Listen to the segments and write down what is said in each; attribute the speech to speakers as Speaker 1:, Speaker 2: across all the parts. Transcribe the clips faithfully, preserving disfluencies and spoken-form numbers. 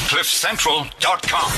Speaker 1: cliff central dot com.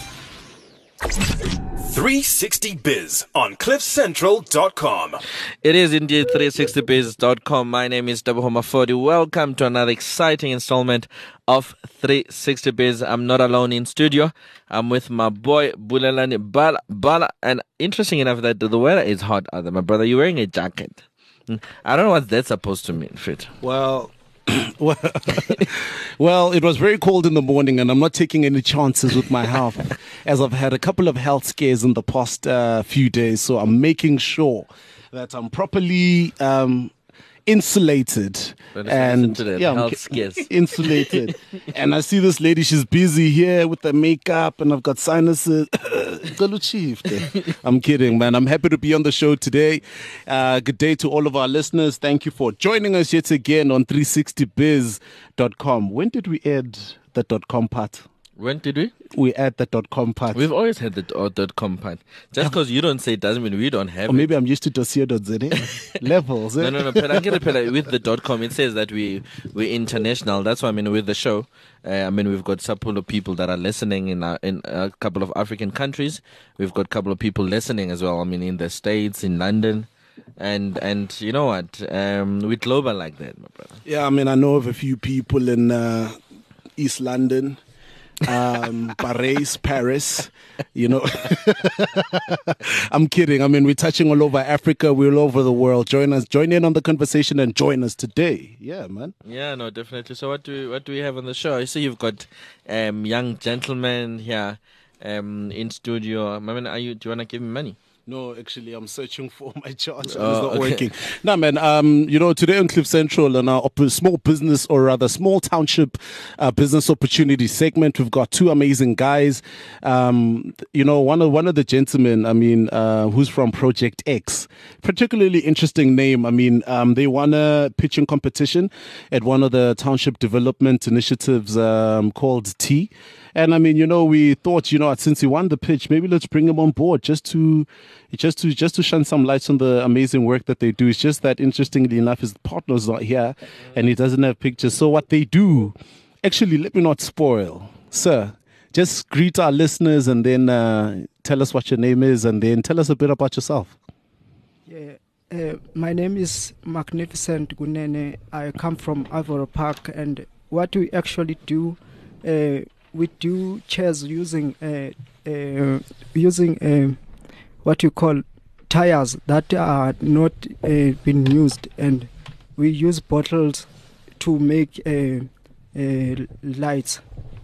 Speaker 2: three sixty Biz on cliff central dot com.
Speaker 3: It is indeed three sixty biz dot com. My name is Dabuho Mafodi. Welcome to another exciting installment of three sixty Biz. I'm not alone in studio. I'm with my boy Bulelani Bala. Bala. And interesting enough that the weather is hot out there. My brother, you're wearing a jacket. I don't know what that's supposed to mean, Fit.
Speaker 4: Well... well, well, it was very cold in the morning, and I'm not taking any chances with my health, as I've had a couple of health scares in the past uh, few days. So I'm making sure that I'm properly um, insulated and
Speaker 3: yeah, health scares.
Speaker 4: insulated. And I see this lady; she's busy here with the makeup, and I've got sinuses. I'm kidding, man. I'm happy to be on the show today. Uh, good day to all of our listeners. Thank you for joining us yet again on three sixty biz dot com. When did we add the .com part?
Speaker 3: When did we?
Speaker 4: We add the .com part.
Speaker 3: We've always had the uh, .com part. Just because you don't say it doesn't mean we don't have
Speaker 4: or maybe
Speaker 3: it.
Speaker 4: I'm used to dossier dot z a levels. Eh?
Speaker 3: No, no, no. Pela, get it, Pela, with the .com, it says that we, we're international. That's why I mean with the show. Uh, I mean, we've got a couple of people that are listening in a, in a couple of African countries. We've got a couple of people listening as well. I mean, in the States, in London. And and you know what? Um, we're global like that, my brother.
Speaker 4: Yeah, I mean, I know of a few people in uh, East London. um Paris, Paris, you know. I'm kidding. I mean, we're touching all over Africa, we're all over the world. Join us, join in on the conversation and join us today. Yeah, man.
Speaker 3: Yeah, no, definitely. So what do we, what do we have on the show? I see you've got um young gentlemen here um in studio. I mean, are you do you wanna give me money?
Speaker 4: No, actually, I'm searching for my charger.
Speaker 3: Oh,
Speaker 4: it's not
Speaker 3: okay.
Speaker 4: working. No, man, um, you know, today on Cliff Central, on our op- small business, or rather small township uh, business opportunity segment, we've got two amazing guys. Um, you know, one of one of the gentlemen, I mean, uh, who's from Project X, particularly interesting name. I mean, um, they won a pitching competition at one of the township development initiatives um, called T. And I mean, you know, we thought, you know, since he won the pitch, maybe let's bring him on board just to, just to, just to shine some lights on the amazing work that they do. It's just that, interestingly enough, his partner's not here, and he doesn't have pictures. So what they do, actually, let me not spoil, sir. Just greet our listeners and then uh, tell us what your name is, and then tell us a bit about yourself.
Speaker 5: Yeah, uh, my name is Magnificent Gunene. I come from Ivory Park, and what we actually do. Uh, We do chairs using uh, uh, using uh, what you call tires that are not uh, been used, and we use bottles to make uh, uh, lights.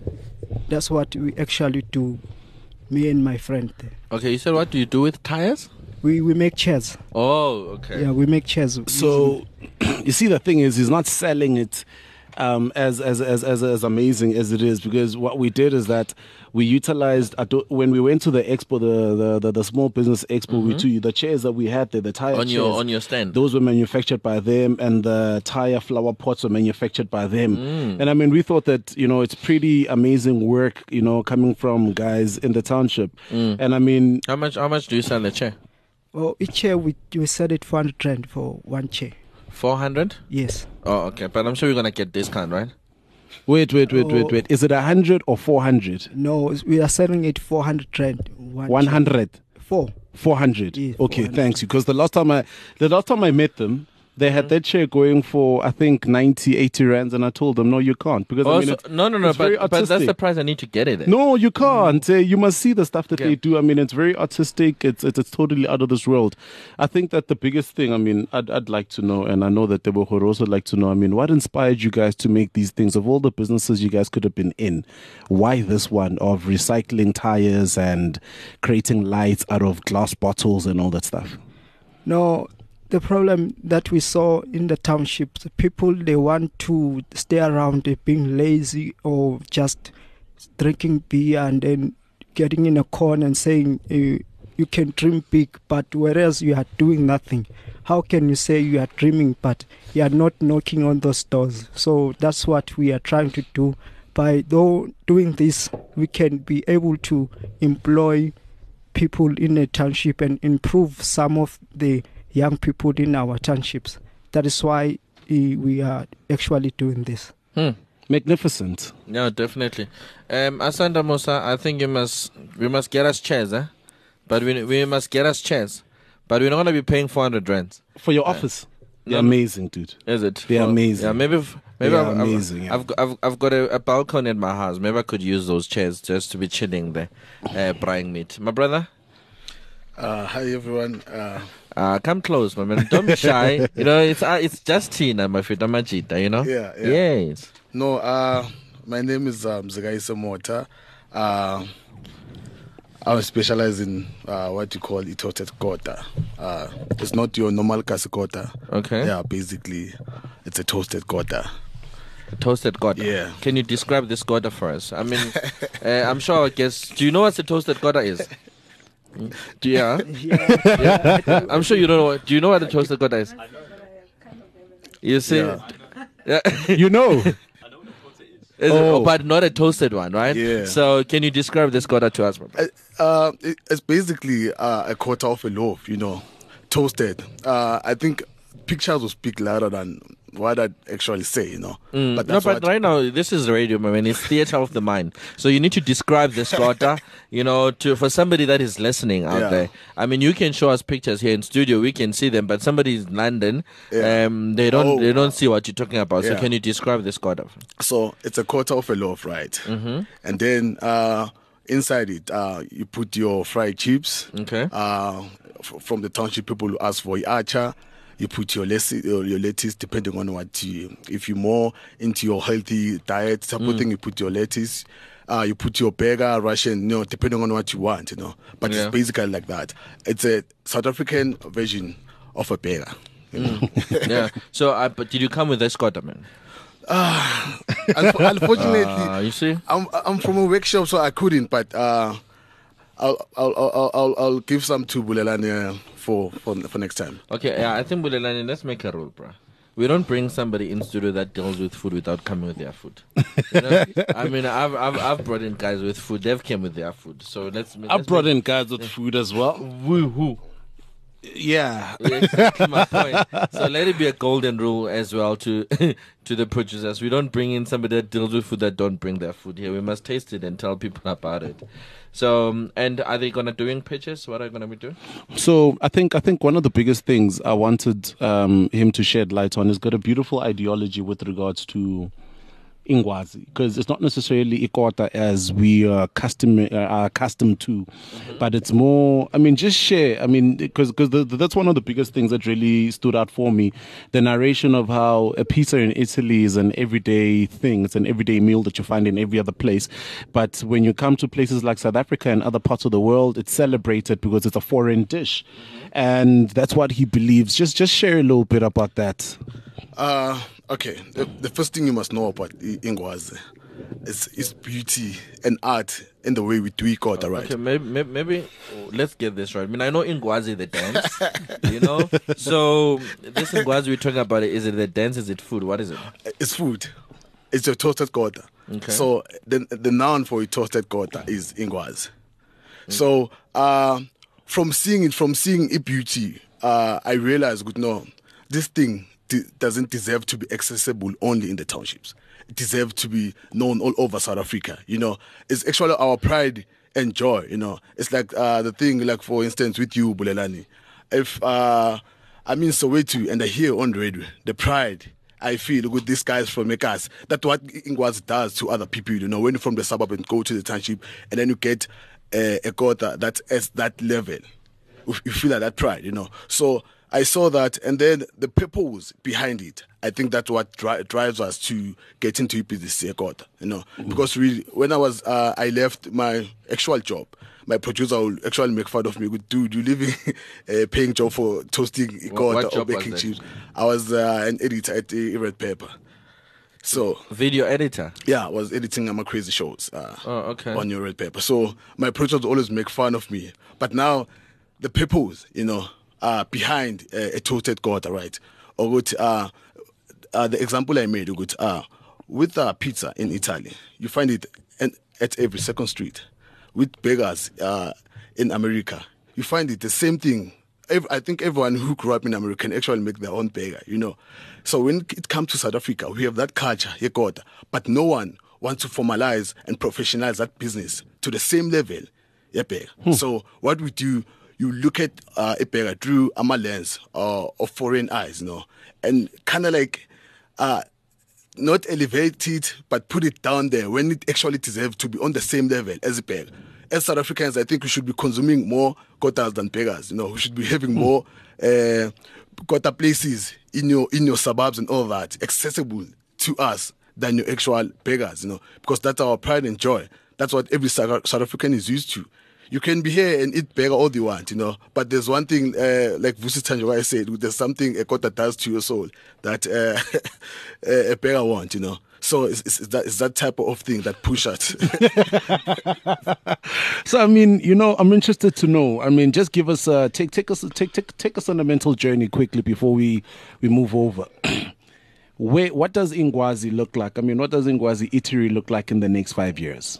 Speaker 5: That's what we actually do, me and my friend.
Speaker 3: Okay, you said what do you do with tires?
Speaker 5: We we make chairs.
Speaker 3: Oh, okay.
Speaker 5: Yeah, we make chairs.
Speaker 4: So, you see, the thing is, he's not selling it Um, as, as as as as amazing as it is, because what we did is that we utilized when we went to the expo, the the, the, the small business expo. Mm-hmm. We too, the chairs that we had there, the tire
Speaker 3: on
Speaker 4: chairs,
Speaker 3: your on your stand,
Speaker 4: those were manufactured by them, and the tire flower pots were manufactured by them. Mm. And I mean, we thought that, you know, it's pretty amazing work, you know, coming from guys in the township. Mm. And I mean,
Speaker 3: how much how much do you sell a chair?
Speaker 5: Well, each chair we we sell it four hundred rand for one chair.
Speaker 3: Four hundred?
Speaker 5: Yes.
Speaker 3: Oh, okay. But I'm sure you're gonna get discount, right?
Speaker 4: Wait, wait, wait,
Speaker 5: oh,
Speaker 4: wait, wait. Is it a hundred or four hundred?
Speaker 5: No, we are selling it four hundred rand.
Speaker 4: One hundred.
Speaker 5: Four.
Speaker 4: Four hundred.
Speaker 5: Yeah,
Speaker 4: okay, thanks. Because the last time I, the last time I met them, they had that chair going for, I think, ninety, eighty rands, and I told them, no, you can't. Because
Speaker 3: oh,
Speaker 4: I mean,
Speaker 3: so,
Speaker 4: it's,
Speaker 3: no, no, no,
Speaker 4: it's
Speaker 3: but, but that's the price I need to get it at.
Speaker 4: No, you can't. Mm. Uh, you must see the stuff that
Speaker 3: okay.
Speaker 4: they do. I mean, it's very artistic. It's, it's it's totally out of this world. I think that the biggest thing, I mean, I'd, I'd like to know, and I know that they would also like to know, I mean, what inspired you guys to make these things? Of all the businesses you guys could have been in, why this one of recycling tires and creating lights out of glass bottles and all that stuff?
Speaker 5: No, the problem that we saw in the townships, people, they want to stay around uh, being lazy or just drinking beer and then getting in a corner and saying uh, you can dream big, but whereas you are doing nothing. How can you say you are dreaming but you are not knocking on those doors? So that's what we are trying to do. By though doing this, we can be able to employ people in a township and improve some of the young people in our townships. That is why uh, we are actually doing this.
Speaker 3: Hmm.
Speaker 4: Magnificent.
Speaker 3: No, definitely. Um, Asanda Musa, I think you must we must get us chairs, eh? But we we must get us chairs. But we're not gonna be paying four hundred rands.
Speaker 4: For your office. They're
Speaker 3: no.
Speaker 4: amazing, dude.
Speaker 3: Is it?
Speaker 4: They're
Speaker 3: Well,
Speaker 4: amazing.
Speaker 3: Yeah, maybe if, maybe
Speaker 4: They
Speaker 3: I've,
Speaker 4: are
Speaker 3: I've-
Speaker 4: amazing, yeah.
Speaker 3: I've, got- I've I've got a, a balcony at my house. Maybe I could use those chairs just to be chilling there, uh, buying meat. My brother,
Speaker 6: Uh, hi everyone. Uh,
Speaker 3: uh, come close, my man. Don't be shy. You know, it's uh, it's just Tina, my friend, Majita. You know.
Speaker 6: Yeah, yeah.
Speaker 3: Yes.
Speaker 6: no, uh, my name is um, Zagaisa Mota. Uh, I specialize in uh, what you call itoted kota. Uh, it's not your normal kasikota.
Speaker 3: Okay.
Speaker 6: Yeah, basically, it's a toasted kota.
Speaker 3: Toasted gota.
Speaker 6: Yeah.
Speaker 3: Can you describe this gota for us? I mean, uh, I'm sure. I guess. Do you know what the toasted gota is? Do you, yeah. yeah. I'm sure you don't know. What, do you know what the toasted gota is? You see.
Speaker 6: Yeah.
Speaker 3: Yeah.
Speaker 4: You know.
Speaker 3: Is it-
Speaker 4: Oh.
Speaker 3: oh, but not a toasted one, right?
Speaker 6: Yeah.
Speaker 3: So, can you describe this gota to us, bro?
Speaker 6: Uh, uh, it, it's basically uh, a quarter of a loaf, you know, toasted. Uh, I think pictures will speak louder than what I actually say, you know. But
Speaker 3: No,
Speaker 6: that's
Speaker 3: but
Speaker 6: what,
Speaker 3: right now this is radio, man. It's theater of the mind. So you need to describe this gota, you know, to for somebody that is listening out
Speaker 6: Yeah.
Speaker 3: there. I mean, you can show us pictures here in studio. We can see them, but somebody in London,
Speaker 6: Yeah.
Speaker 3: um, they don't,
Speaker 6: Oh.
Speaker 3: they don't see what you're talking about. So
Speaker 6: Yeah.
Speaker 3: can you describe this gota?
Speaker 6: So it's a quarter of a loaf, right? Mm-hmm. And then uh, inside it, uh, you put your fried chips.
Speaker 3: Okay.
Speaker 6: Uh, f- from the township people who ask for acha. You put your lettuce, your your lettuce, depending on what you. If you're more into your healthy diet type of thing, you put your lettuce. Uh, you put your burger, Russian, you know, depending on what you want, you know. But
Speaker 3: Yeah.
Speaker 6: it's basically like that. It's a South African version of a burger. You know?
Speaker 3: Yeah. So, uh, but did you come with this gota, man?
Speaker 6: Unf- Unfortunately,
Speaker 3: Uh, you see.
Speaker 6: I'm I'm from a workshop, so I couldn't. But uh, I'll, I'll I'll I'll I'll give some to Bulelani uh, for for for next time.
Speaker 3: Okay, yeah, I think Bulelani, let's make a rule, bro. We don't bring somebody in studio that deals with food without coming with their food. You know? I mean, I've, I've I've brought in guys with food. They've came with their food. So let's.
Speaker 4: I
Speaker 3: let's
Speaker 4: brought
Speaker 3: make,
Speaker 4: in guys with food as well.
Speaker 3: Who who?
Speaker 4: Yeah.
Speaker 3: Yeah, exactly my point. So let it be a golden rule as well to to the producers. We don't bring in somebody that deals with food that don't bring their food here. We must taste it and tell people about it. So, um, and are they gonna doing pitches? What are they gonna be doing?
Speaker 4: So I think I think one of the biggest things I wanted um, him to shed light on is got a beautiful ideology with regards to Ingwazi, because it's not necessarily ikota as we are custom uh, are accustomed to, but it's more. I mean, just share. I mean, because because that's one of the biggest things that really stood out for me, the narration of how a pizza in Italy is an everyday thing. It's an everyday meal that you find in every other place, but when you come to places like South Africa and other parts of the world, it's celebrated because it's a foreign dish, and that's what he believes. Just just share a little bit about that.
Speaker 6: Uh, okay. The, the first thing you must know about I- Ingwazi is its beauty and art in the way we do it, right?
Speaker 3: Okay, maybe, maybe, maybe oh, let's get this right. I mean, I know Ingwazi the dance, you know. So this Ingwazi we're talking about, is it the dance? Is it food? What is it?
Speaker 6: It's food. It's a toasted kota.
Speaker 3: Okay.
Speaker 6: So the the noun for a toasted kota is Ingwazi. So uh, from seeing it, from seeing its beauty, uh, I realized, good, no, this thing de- doesn't deserve to be accessible only in the townships. It deserves to be known all over South Africa. You know, it's actually our pride and joy. You know, it's like uh, the thing, like for instance, with you, Bulelani. If uh, I'm in Soweto and I hear on the radio the pride I feel with these guys from Mekas. That's what Ingwazi does to other people. You know, when you're from the suburb and go to the township, and then you get uh, a quota that's at that level, you feel like that pride. You know, so I saw that, and then the purpose behind it. I think that's what dri- drives us to get into I P D C quota. You know, mm-hmm. because really, when I was, uh, I left my actual job. My producer will actually make fun of me. Good dude, you leaving a paying job for toasting
Speaker 3: What
Speaker 6: quota or baking chips. I was uh, an editor at the Red Pepper. So
Speaker 3: Video editor.
Speaker 6: yeah, I was editing my crazy shows uh,
Speaker 3: Oh, okay.
Speaker 6: on your Red Pepper. So my producers always make fun of me. But now the purpose, you know, uh, behind uh, a toasted quota, right? Or good, uh, uh, the example I made, good, uh, with uh, pizza in Italy, you find it in, at every second street. With burgers uh, in America, you find it the same thing ev- I think everyone who grew up in America can actually make their own burger, you know. So when it comes to South Africa, we have that culture, yekota, but no one wants to formalize and professionalize that business to the same level. Yep. Hmm. So what we do, you look at uh, a burger through a lens uh, of foreign eyes, you know, and kind of like uh, not elevate it, but put it down there when it actually deserves to be on the same level as a burger. As South Africans, I think we should be consuming more kotas than burgers. You know, we should be having more uh, kota places in your in your suburbs and all that accessible to us than your actual burgers. You know, because that's our pride and joy. That's what every South South African is used to. You can be here and eat burger all you want, you know. But there's one thing, uh, like Vusi Tanjwa said, there's something a kota does to your soul that uh, a burger wants, you know. So it's, it's, that, it's that type of thing that push us.
Speaker 4: So I mean, you know, I'm interested to know. I mean, just give us uh, take take us take take take us on a mental journey quickly before we we move over. Where what does Ingwazi look like? I mean, what does Ingwazi Eatery look like in the next five years?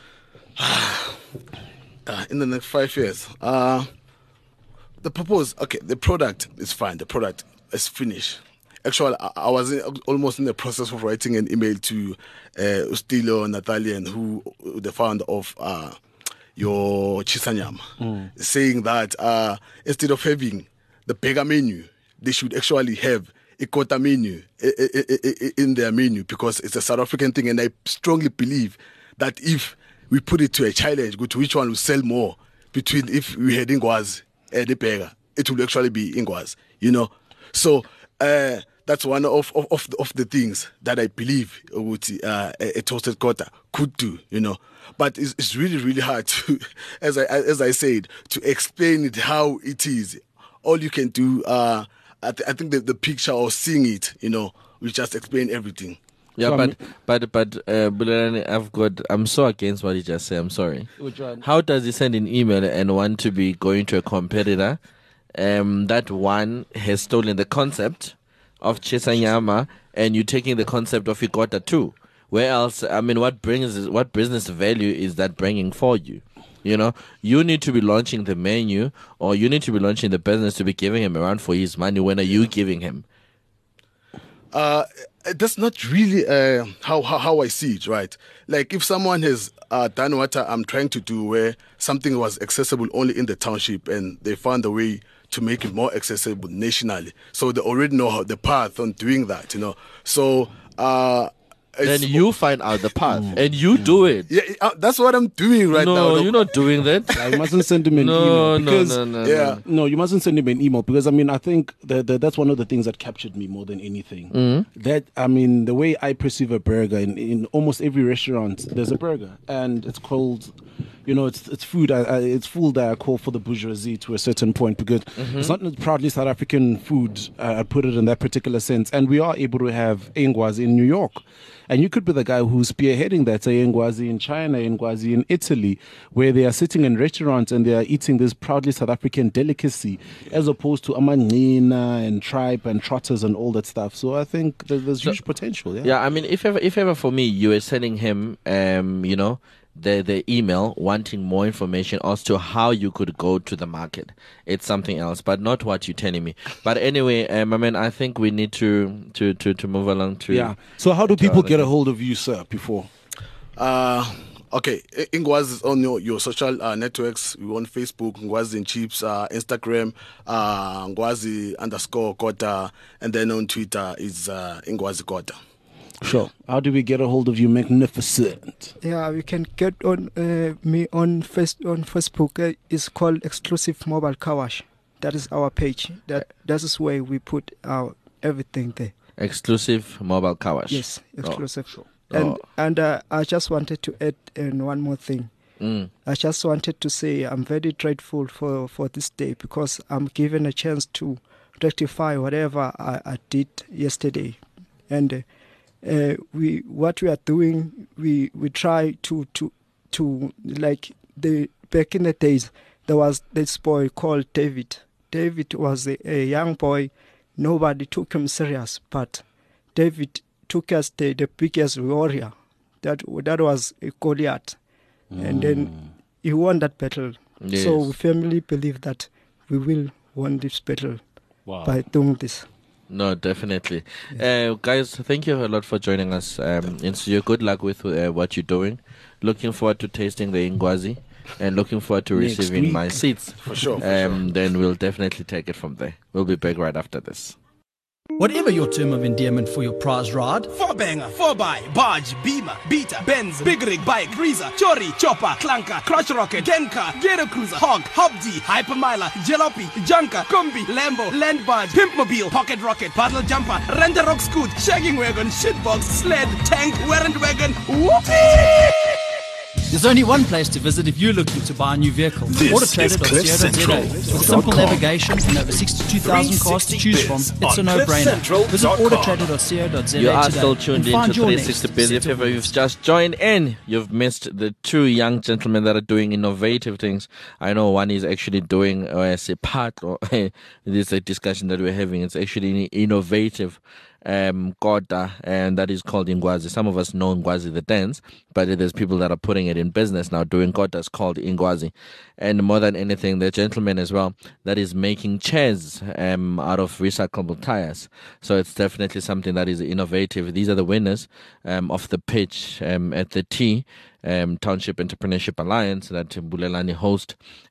Speaker 6: Uh, in the next five years, uh, the purpose, okay, the product is fine. The product is finished. Actually, I, I was in, almost in the process of writing an email to uh, Ustilo Natalian, who the founder of uh, your Chisanyama, mm. saying that uh, instead of having the burger menu, they should actually have a kota menu in their menu, because it's a South African thing, and I strongly believe that if we put it to a challenge, go to which one will sell more between if we had Ingwazi and the burger, it will actually be Ingwazi, you know. So uh, that's one of of, of, the, of the things that I believe would, uh, a, a toasted kota could do, you know. But it's, it's really, really hard to, as I as I said, to explain it how it is. All you can do, uh, I, th- I think the, the picture or seeing it, you know, will just explain everything.
Speaker 3: Yeah,
Speaker 4: So,
Speaker 3: but
Speaker 4: I mean-
Speaker 3: but but uh, Bulelani, I've got. I'm so against what you just said. I'm sorry.
Speaker 4: Which one?
Speaker 3: How does he send an email and want to be going to a competitor, um, that one has stolen the concept of Chisanyama, and you taking the concept of Ikota too? Where else? I mean, what brings what business value is that bringing for you? You know, you need to be launching the menu, or you need to be launching the business to be giving him a run for his money. When are you giving him?
Speaker 6: Uh, that's not really uh, how, how how I see it, right? Like if someone has uh, done what I'm trying to do, where something was accessible only in the township, and they found a way to make it more accessible nationally, so they already know how the path on doing that, you know. So uh,
Speaker 3: Then you find out the path and you do it.
Speaker 6: yeah, uh, that's what I'm doing right
Speaker 3: no,
Speaker 6: now.
Speaker 3: you're not doing that.
Speaker 4: I mustn't send him an
Speaker 3: No,
Speaker 4: email
Speaker 3: no,
Speaker 4: because
Speaker 3: no, no,
Speaker 6: yeah.
Speaker 3: no.
Speaker 4: No, you mustn't send him an email because I mean I think that, that that's one of the things that captured me more than anything.
Speaker 3: Mm-hmm.
Speaker 4: That I mean the way I perceive a burger in, in almost every restaurant, there's a burger and it's called, you know, it's it's food. I, I, it's food that I call for the bourgeoisie to a certain point because
Speaker 3: Mm-hmm.
Speaker 4: it's not proudly South African food. Uh, I put it in that particular sense, and we are able to have Ingwazi in New York. And you could be the guy who's spearheading that, say, Ingwazi in China, Ingwazi in Italy, where they are sitting in restaurants and they are eating this proudly South African delicacy, as opposed to amanina and tripe and trotters and all that stuff. So I think there's, there's
Speaker 3: So-
Speaker 4: huge potential. Yeah.
Speaker 3: Yeah, I mean, if ever, if ever for me, you were sending him, um, you know, the the email wanting more information as to how you could go to the market. It's something else, but not what you're telling me. But anyway, um, I mean, I think we need to to to, to move along to
Speaker 4: Yeah. So how do
Speaker 3: to
Speaker 4: people
Speaker 3: other
Speaker 4: get a
Speaker 3: things.
Speaker 4: hold of you, sir, before?
Speaker 6: Uh, okay, I- Ingwazi is on your, your social uh, networks. We on Facebook, Ngwazi in Chips, uh, Instagram, uh, Ngwazi underscore Kota, and then on Twitter is uh, Ingwazi Kota.
Speaker 4: Sure. How do we get a hold of you, magnificent?
Speaker 5: Yeah, we can get on uh, me on face on Facebook. Uh, it's called Exclusive Mobile Car Wash. That is our page. That that is where we put our everything there.
Speaker 3: exclusive mobile car wash.
Speaker 5: Yes,
Speaker 3: Oh.
Speaker 5: exclusive. And
Speaker 3: Oh.
Speaker 5: and uh, I just wanted to add uh, one more thing.
Speaker 3: Mm.
Speaker 5: I just wanted to say I'm very grateful for, for this day because I'm given a chance to rectify whatever I, I did yesterday. And uh, uh, we what we are doing, we, we try to, to to like the back in the days there was this boy called David. David was a, a young boy, nobody took him serious, but David took us the, the biggest warrior. That that was a Goliath. And then he won that battle. So
Speaker 3: Yes.
Speaker 5: we firmly believe that we will won this battle
Speaker 4: Wow.
Speaker 5: by doing this.
Speaker 3: No, definitely. Uh, guys, thank you a lot for joining us um, in studio. Good luck with uh, what you're doing. Looking forward to tasting the Ingwazi and looking forward to
Speaker 4: Next
Speaker 3: receiving
Speaker 4: week.
Speaker 3: my seats.
Speaker 6: For sure. For
Speaker 3: Um, then we'll definitely take it from there. We'll be back right after this.
Speaker 7: Whatever your term of endearment for your prize ride,
Speaker 8: Four banger, four by, barge, beamer, beater, Benz, big rig, bike, breezer, chori, chopper, clunker, crotch rocket, genka, gator cruiser, hog, hobdy, hypermiler, jalopy, junker, combi, Lambo, land barge, pimpmobile, pocket rocket, paddle jumper, rent a rock scoot, shagging wagon, shitbox, sled, tank, warrant wagon, whoopee!
Speaker 7: there's only one place to visit if you're looking to buy a new vehicle.
Speaker 2: This
Speaker 7: Auto
Speaker 2: is
Speaker 7: Trader dot co dot za.
Speaker 2: Cliff
Speaker 7: With
Speaker 2: Central
Speaker 7: simple
Speaker 2: dot com.
Speaker 7: navigation and over sixty-two thousand cars to choose from, it's a
Speaker 2: on
Speaker 7: no-brainer.
Speaker 2: Cliff Central
Speaker 7: Visit
Speaker 2: dot com.
Speaker 7: Auto Trader dot co dot za
Speaker 3: You are
Speaker 7: today
Speaker 3: still tuned
Speaker 7: and
Speaker 3: in
Speaker 7: find
Speaker 3: to
Speaker 7: your
Speaker 3: three
Speaker 7: next
Speaker 3: sixty Biz. If
Speaker 7: set of
Speaker 3: ever you've
Speaker 7: wheels.
Speaker 3: just joined in, you've missed the two young gentlemen that are doing innovative things. I know one is actually doing uh, as a part, or this is a discussion that we're having. It's actually innovative um, kota, and that is called Ingwazi. Some of us know Ingwazi the dance, but there's people that are putting it in business now, doing kotas called Ingwazi. And more than anything, the gentleman as well that is making chairs um, out of recyclable tires. So it's definitely something that is innovative. These are the winners um, of the pitch um, at the T. Um, Township Entrepreneurship Alliance that Bulelani host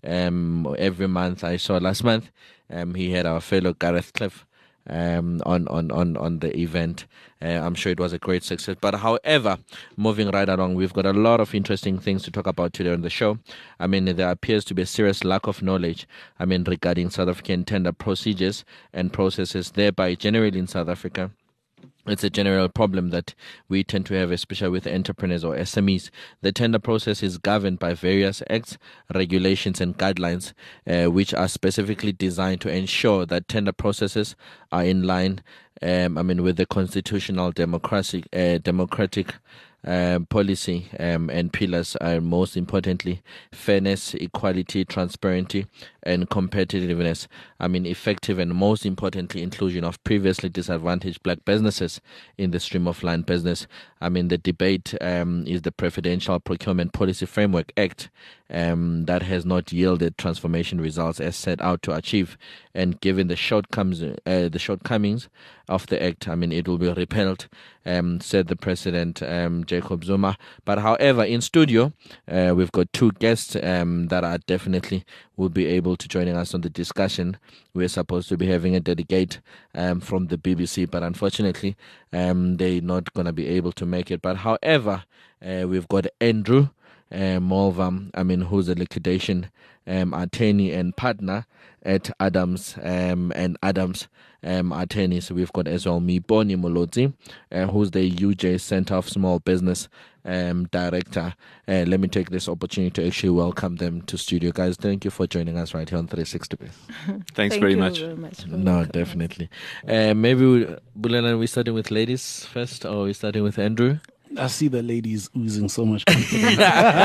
Speaker 3: um, every month. I saw last month um, he had our fellow Gareth Cliff um, on, on, on, on the event. Uh, I'm sure it was a great success. But however, moving right along, we've got a lot of interesting things to talk about today on the show. I mean, there appears to be a serious lack of knowledge, I mean, regarding South African tender procedures and processes, thereby generally in South Africa. It's a general problem that we tend to have, especially with entrepreneurs or S M Es. The tender process is governed by various acts, regulations, and guidelines, uh, which are specifically designed to ensure that tender processes are in line, um, I mean, with the constitutional democracy, uh, democratic uh, policy um, and pillars are most importantly fairness, equality, transparency, and competitiveness. I mean, effective and most importantly, inclusion of previously disadvantaged black businesses in the stream of line business. I mean, the debate um, is the Preferential Procurement Policy Framework Act um, that has not yielded transformation results as set out to achieve. And given the shortcomings, uh, the shortcomings of the act, I mean, it will be repealed, um, said the President, um, Jacob Zuma. But however, in studio, uh, we've got two guests um, that are definitely will be able to joining us on the discussion. We're supposed to be having a delegate um, from the B B C, but unfortunately, um, they're not going to be able to make it. But however, uh, we've got Andrew uh, Mulva, I mean, who's a liquidation um, attorney and partner at Adams um, and Adams um, Attorney. So we've got as well Miboni Molodzi, uh, who's the U J Center of Small Business um, Director. Uh, let me take this opportunity to actually welcome them to studio. Guys, thank you for joining us right here on three sixty.
Speaker 9: Thanks
Speaker 10: Thank
Speaker 9: very
Speaker 10: you
Speaker 9: much.
Speaker 10: very much for
Speaker 3: No,
Speaker 10: welcoming.
Speaker 3: definitely. Uh, maybe, we, Bulana, we starting with ladies first, or we starting with Andrew?
Speaker 4: I see the ladies oozing so much confidence.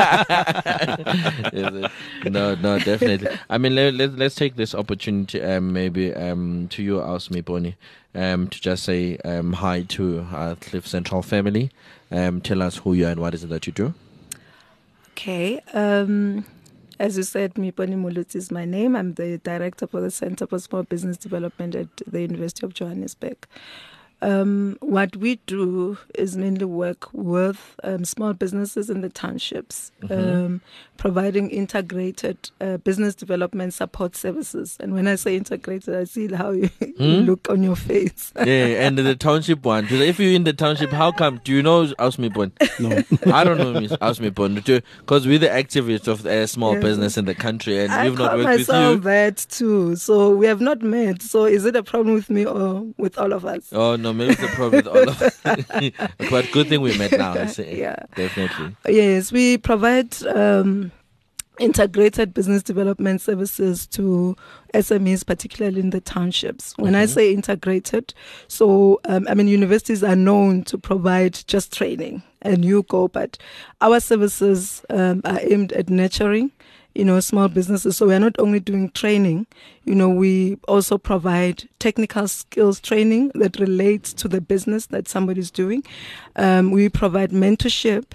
Speaker 3: Yes, no, no, definitely. I mean, let, let, let's take this opportunity, um, maybe um, to you, Ausmi Boni, um, to just say um, hi to our Cliff Central family. Um, tell us who you are and what is it that you do.
Speaker 10: Okay. Um, as you said, Miponi Mulutsi is my name. I'm the director for the Center for Small Business Development at the University of Johannesburg. Um, what we do is mainly work with um, small businesses in the townships,
Speaker 3: Mhm.
Speaker 10: um, providing integrated uh, business development support services. And when I say integrated, I see how you, you
Speaker 3: Hmm?
Speaker 10: look on your face.
Speaker 3: Yeah, and the township one. If you're in the township, how come? Do you know Ausmi Boni?
Speaker 4: No.
Speaker 3: I don't know Miss Ausmi Boni, because we're the activists of a small
Speaker 10: Yes.
Speaker 3: business in the country, and
Speaker 10: I
Speaker 3: we've not
Speaker 10: call
Speaker 3: worked with
Speaker 10: myself
Speaker 3: you.
Speaker 10: that too. So we have not met. So is it a problem with me or with all of us?
Speaker 3: Oh no, maybe it's the problem with all of us. But good thing we met now. I say.
Speaker 10: Yeah.
Speaker 3: Definitely.
Speaker 10: Yes, we provide um, integrated business development services to S M Es, particularly in the townships. When I
Speaker 3: Mhm.
Speaker 10: say integrated, so um, I mean universities are known to provide just training and you go, but our services um, are aimed at nurturing, you know, small businesses. So we are not only doing training, you know, we also provide technical skills training that relates to the business that somebody's doing. Um, we provide mentorship.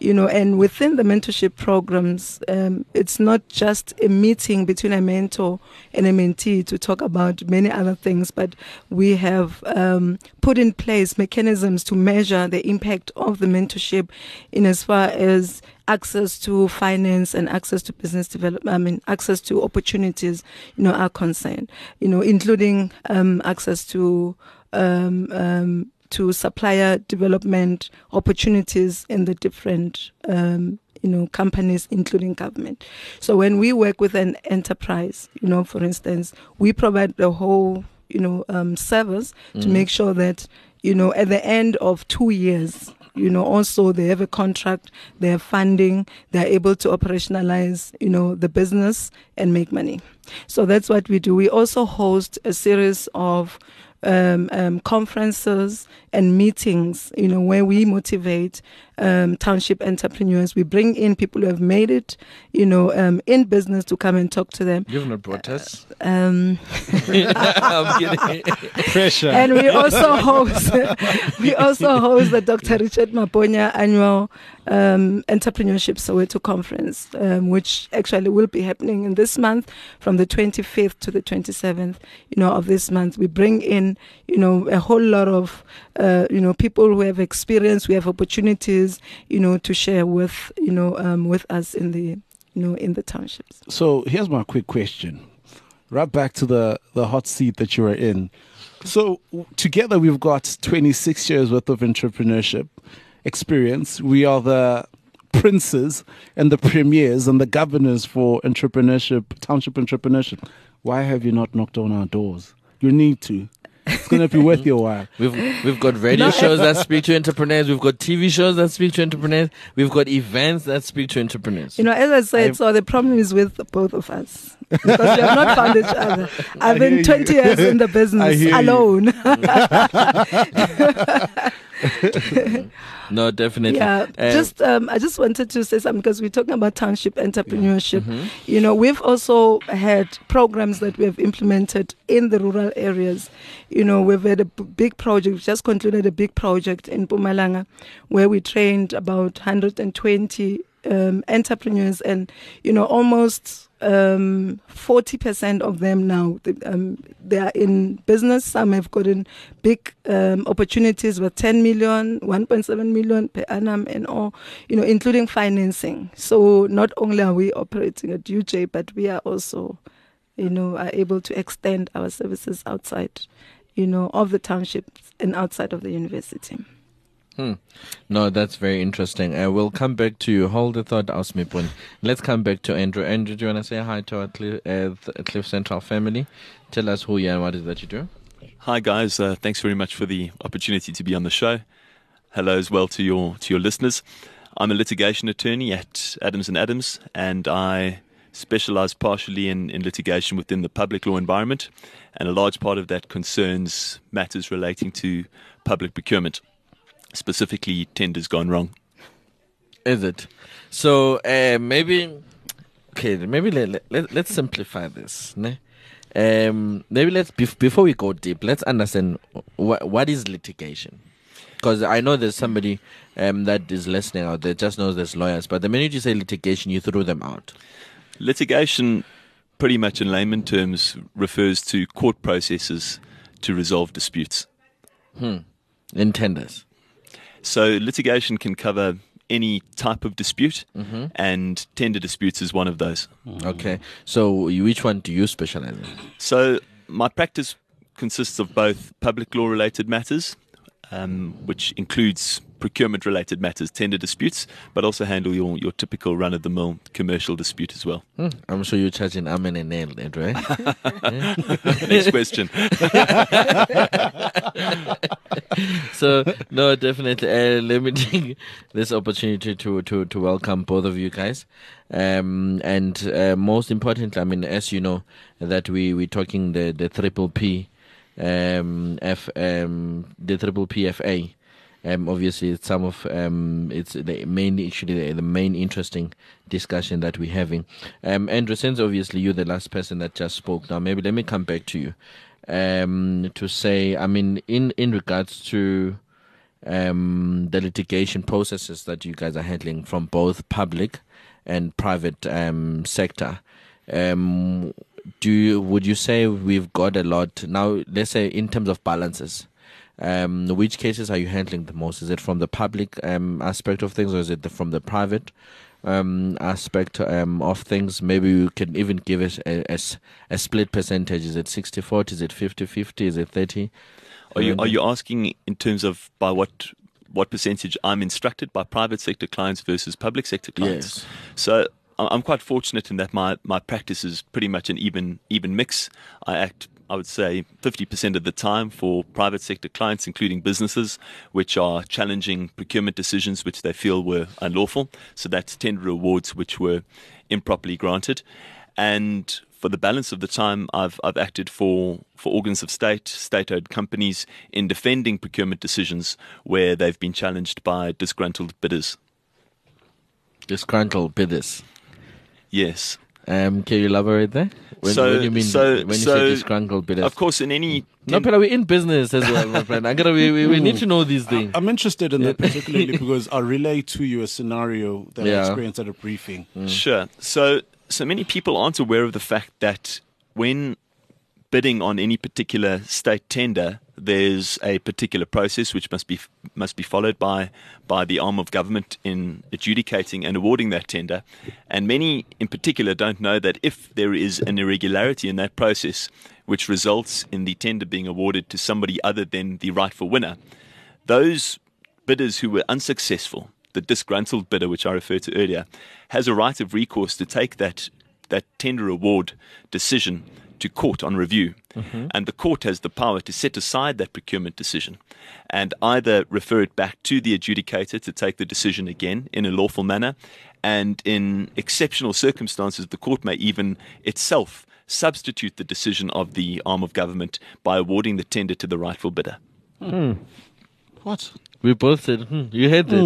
Speaker 10: you know, and within the mentorship programs, um, it's not just a meeting between a mentor and a mentee to talk about many other things, but we have um, put in place mechanisms to measure the impact of the mentorship in as far as access to finance and access to business development, I mean, access to opportunities, you know, are concerned, you know, including um, access to um, um, to supplier development opportunities in the different, um, you know, companies, including government. So when we work with an enterprise, you know, for instance, we provide the whole, you know, um, service mm. to make sure that, you know, at the end of two years, you know, also they have a contract, they have funding, they're able to operationalize, you know, the business and make money. So that's what we do. We also host a series of um, um, conferences and meetings, you know, where we motivate um, township entrepreneurs. We bring in people who have made it, you know, um, in business to come and talk to them.
Speaker 3: You've not brought us.
Speaker 10: Uh, um,
Speaker 3: I'm kidding.
Speaker 4: Pressure.
Speaker 10: And we also host, we also host the Doctor Richard Maponya annual um, Entrepreneurship Soweto conference, um, which actually will be happening in this month from the twenty-fifth to the twenty-seventh, you know, of this month. We bring in, you know, a whole lot of, uh, you know, people who have experience, we have opportunities, you know, to share with, you know, um, with us in the, you know, in the townships.
Speaker 4: So here's my quick question. Right back to the, the hot seat that you were in. So w- together we've got twenty-six years worth of entrepreneurship experience. We are the princes and the premiers and the governors for entrepreneurship, township entrepreneurship. Why have you not knocked on our doors? You need to. It's going to be worth your while.
Speaker 3: We've we've got radio shows that speak to entrepreneurs. We've got T V shows that speak to entrepreneurs. We've got events that speak to entrepreneurs.
Speaker 10: You know, as I said, I've, so the problem is with both of us because we have not found each other. I've been twenty years in the business alone.
Speaker 3: No, definitely.
Speaker 10: Yeah, uh, just um, I just wanted to say something because we're talking about township entrepreneurship. Yeah. Mm-hmm. You know, we've also had programs that we have implemented in the rural areas. You know, we've had a b- big project. We just concluded a big project in Mpumalanga where we trained about one hundred twenty um, entrepreneurs, and you know, almost um, forty percent of them now they, um, they are in business. Some have gotten big um, opportunities with ten million, one point seven million per annum, and all, you know, including financing. So not only are we operating at U J, but we are also, you know, are able to extend our services outside, you know, of the townships and outside of the university.
Speaker 3: Hmm. No, that's very interesting. Uh, we'll come back to you. Hold the thought, Ausmipun. Let's come back to Andrew. Andrew, do you want to say hi to our Cliff, uh, Cliff Central family? Tell us who you are and what is that you do.
Speaker 9: Hi, guys. Uh, thanks very much for the opportunity to be on the show. Hello as well to your to your listeners. I'm a litigation attorney at Adams and Adams, and I specialize partially in, in litigation within the public law environment, and a large part of that concerns matters relating to public procurement. Specifically, tenders gone wrong.
Speaker 3: Is it? So uh, maybe, okay, maybe let, let, let, let's simplify this. Ne? Um, maybe let's, before we go deep, let's understand what what is litigation. Because I know there's somebody um, that is listening out there, just knows there's lawyers, but the minute you say litigation, you throw them out.
Speaker 9: Litigation, pretty much in layman terms, refers to court processes to resolve disputes.
Speaker 3: Hmm. In tenders.
Speaker 9: So litigation can cover any type of dispute, mm-hmm. and tender disputes is one of those.
Speaker 3: Okay. So which one do you specialize in?
Speaker 9: So my practice consists of both public law related matters, um, which includes procurement related matters, tender disputes, but also handle your, your typical run of the mill commercial dispute as well.
Speaker 3: Hmm. I'm sure you're charging amen and nail, Andrew. Eh?
Speaker 9: Next question.
Speaker 3: So no, definitely. Uh, let me take this opportunity to, to, to welcome both of you guys, um, and uh, most importantly, I mean, as you know, that we we talking the the triple P, um, F, um, the triple P F A. Um, obviously, it's some of um, it's the main actually the, the main interesting discussion that we're having. Um, Andrew, since obviously you're the last person that just spoke, now maybe let me come back to you. Um, to say, I mean, in, in regards to um, the litigation processes that you guys are handling from both public and private um, sector. Um, do you, would you say we've got a lot now? Let's say in terms of balances, um, which cases are you handling the most? Is it from the public um, aspect of things, or is it the, from the private um, aspect um, of things? Maybe you can even give us a, a, a split percentage. Is it sixty forty? Is it fifty fifty? Is it thirty?
Speaker 9: Are you are you asking in terms of by what what percentage I'm instructed by private sector clients versus public sector clients?
Speaker 3: Yes.
Speaker 9: So I'm quite fortunate in that my, my practice is pretty much an even even mix. I act, I would say, fifty percent of the time for private sector clients, including businesses, which are challenging procurement decisions which they feel were unlawful. So that's tender awards which were improperly granted. And for the balance of the time, I've I've acted for, for organs of state, state-owned companies in defending procurement decisions where they've been challenged by disgruntled bidders.
Speaker 3: Disgruntled bidders.
Speaker 9: Yes.
Speaker 3: Um, can you elaborate there? When,
Speaker 9: so,
Speaker 3: when you mean
Speaker 9: so,
Speaker 3: when you
Speaker 9: so,
Speaker 3: say disgruntled bidders?
Speaker 9: Of course, in any
Speaker 3: no, but we're in business as well, my friend. I gotta, we, we, we need to know these things.
Speaker 4: I'm interested in that particularly because I'll relay to you a scenario that
Speaker 3: Yeah.
Speaker 4: I experienced at a briefing.
Speaker 3: Mm.
Speaker 9: Sure. So, so many people aren't aware of the fact that when bidding on any particular state tender, there's a particular process which must be must be followed by by the arm of government in adjudicating and awarding that tender. And many in particular don't know that if there is an irregularity in that process which results in the tender being awarded to somebody other than the rightful winner, those bidders who were unsuccessful, the disgruntled bidder which I referred to earlier, has a right of recourse to take that that tender award decision to court on review. Mm-hmm. And the court has the power to set aside that procurement decision and either refer it back to the adjudicator to take the decision again in a lawful manner. And in exceptional circumstances, the court may even itself substitute the decision of the arm of government by awarding the tender to the rightful bidder.
Speaker 3: Hmm.
Speaker 4: What?
Speaker 3: We both said, hmm, you heard that.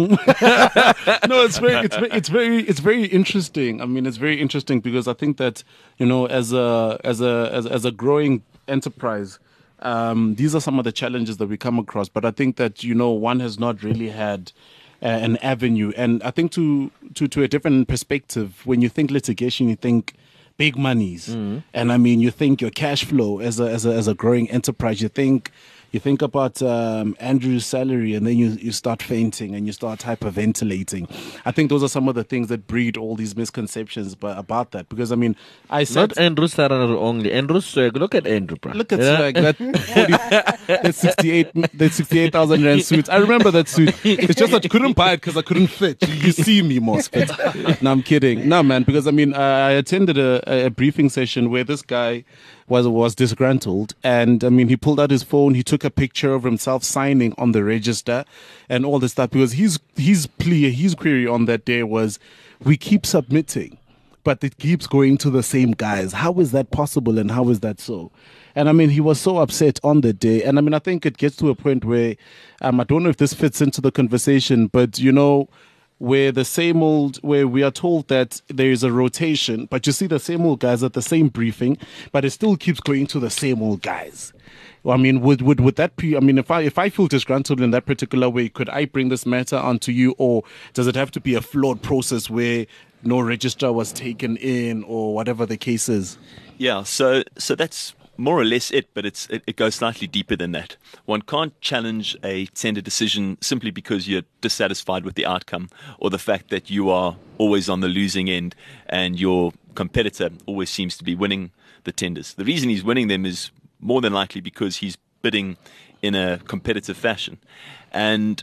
Speaker 4: Mm. No, it's very, it's very, it's very, it's very interesting. I mean, it's very interesting because I think that, you know, as a, as a, as, as a growing enterprise, um, these are some of the challenges that we come across. But I think that, you know, one has not really had uh, an avenue. And I think to, to, to a different perspective, when you think litigation, you think big monies. Mm. And I mean, you think your cash flow as a, as a, as a growing enterprise, you think, You think about um, Andrew's salary and then you, you start fainting and you start hyperventilating. I think those are some of the things that breed all these misconceptions but about that. Because, I mean, I said...
Speaker 3: Not Andrew's salary only. Andrew's swag. Look at Andrew, bro.
Speaker 4: Look at
Speaker 3: yeah.
Speaker 4: swag. That, forty, that sixty-eight that sixty-eight thousand rand suit. I remember that suit. It's just that I couldn't buy it because I couldn't fit. You see me, Moss. No, I'm kidding. No, man, because, I mean, I attended a, a briefing session where this guy... was was disgruntled, and I mean he pulled out his phone, he took a picture of himself signing on the register and all this stuff, because his his plea, his query on that day was, we keep submitting but it keeps going to the same guys. How is that possible and how is that so? And I mean, he was so upset on the day. And I mean, I think it gets to a point where um, I don't know if this fits into the conversation, but you know, where the same old, where we are told that there is a rotation, but you see the same old guys at the same briefing, but it still keeps going to the same old guys. I mean, would would would that be? I mean, if I if I feel disgruntled in that particular way, could I bring this matter onto you, or does it have to be a flawed process where no register was taken in, or whatever the case is?
Speaker 9: Yeah, so so that's more or less it, but it's it, it goes slightly deeper than that. One can't challenge a tender decision simply because you're dissatisfied with the outcome or the fact that you are always on the losing end and your competitor always seems to be winning the tenders. The reason he's winning them is more than likely because he's bidding in a competitive fashion. And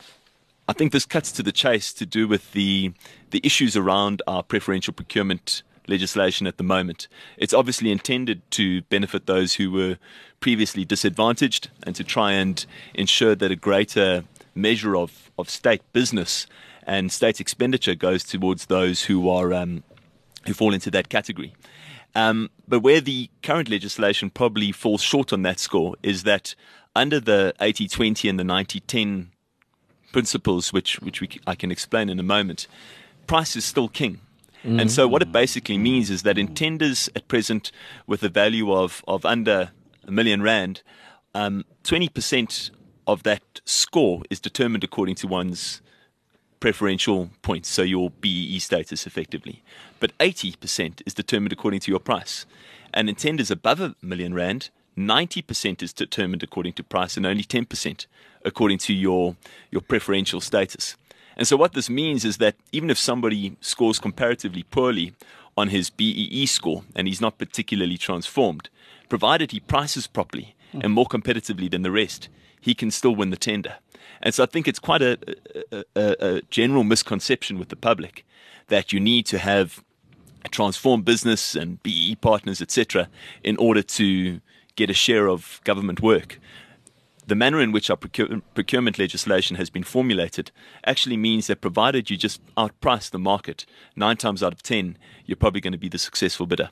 Speaker 9: I think this cuts to the chase to do with the the issues around our preferential procurement legislation at the moment. It's obviously intended to benefit those who were previously disadvantaged and to try and ensure that a greater measure of, of state business and state expenditure goes towards those who are um, who fall into that category. Um, but where the current legislation probably falls short on that score is that under the eighty twenty and the ninety ten principles, which which we, I can explain in a moment, price is still king. Mm-hmm. And so what it basically means is that in tenders at present with a value of, of under a million rand, um, twenty percent of that score is determined according to one's preferential points, so your B E E status effectively. But eighty percent is determined according to your price. And in tenders above a million rand, ninety percent is determined according to price and only ten percent according to your, your preferential status. And so what this means is that even if somebody scores comparatively poorly on his B E E score and he's not particularly transformed, provided he prices properly and more competitively than the rest, he can still win the tender. And so I think it's quite a, a, a, a general misconception with the public that you need to have a transformed business and B E E partners, et cetera, in order to get a share of government work. The manner in which our procure, procurement legislation has been formulated actually means that provided you just outprice the market, nine times out of ten, you're probably going to be the successful bidder.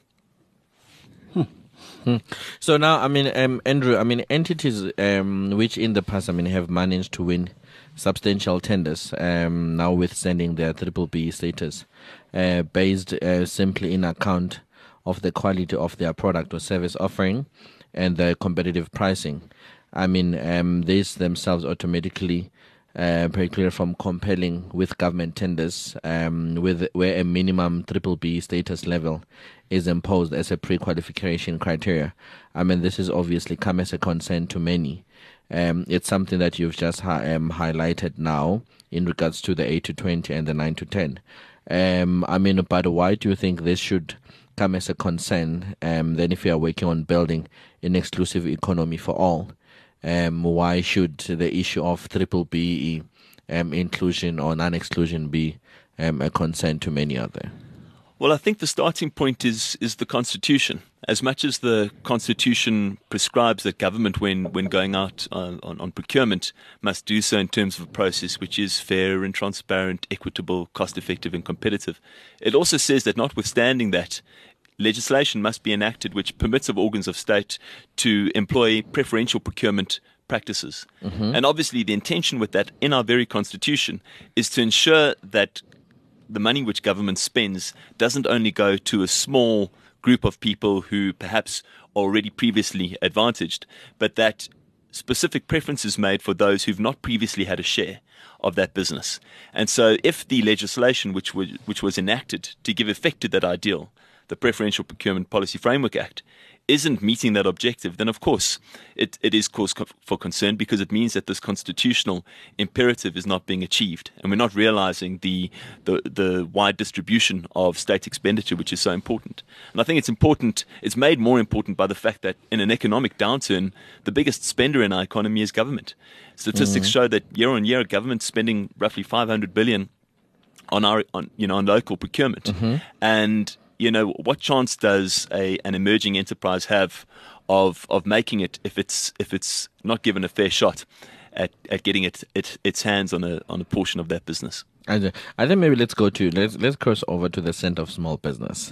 Speaker 3: Hmm. Hmm. So now, I mean, um, Andrew, I mean, entities um, which in the past, I mean, have managed to win substantial tenders, um, now withstanding their triple B status, uh, based uh, simply in account of the quality of their product or service offering and the competitive pricing. I mean, um, these themselves automatically uh, preclude from compelling with government tenders, um, with where a minimum triple B status level is imposed as a pre-qualification criteria. I mean, this has obviously come as a concern to many. Um, it's something that you've just ha- um, highlighted now in regards to the eight to twenty and the nine to ten. Um, I mean, but why do you think this should come as a concern? Um, then if you are working on building an exclusive economy for all, um, why should the issue of triple B E um, inclusion or non-exclusion be um, a concern to many other?
Speaker 9: Well, I think the starting point is is the Constitution. As much as the Constitution prescribes that government, when, when going out on, on, on procurement, must do so in terms of a process which is fair and transparent, equitable, cost-effective and competitive, it also says that notwithstanding that, legislation must be enacted which permits of organs of state to employ preferential procurement practices. Mm-hmm. And obviously the intention with that in our very Constitution is to ensure that the money which government spends doesn't only go to a small group of people who perhaps are already previously advantaged, but that specific preferences made for those who've not previously had a share of that business. And so if the legislation which was, which was enacted to give effect to that ideal, the Preferential Procurement Policy Framework Act, isn't meeting that objective, then of course it, it is cause for concern, because it means that this constitutional imperative is not being achieved, and we're not realizing the, the the wide distribution of state expenditure, which is so important. And I think it's important, it's made more important by the fact that in an economic downturn, the biggest spender in our economy is government. Statistics mm. show that year on year, government's spending roughly five hundred billion on our on you know on local procurement, mm-hmm. and you know, what chance does a an emerging enterprise have of of making it if it's if it's not given a fair shot at, at getting it, it its hands on a on a portion of that business?
Speaker 3: I, I think maybe let's go to let's let's cross over to the Centre of Small Business.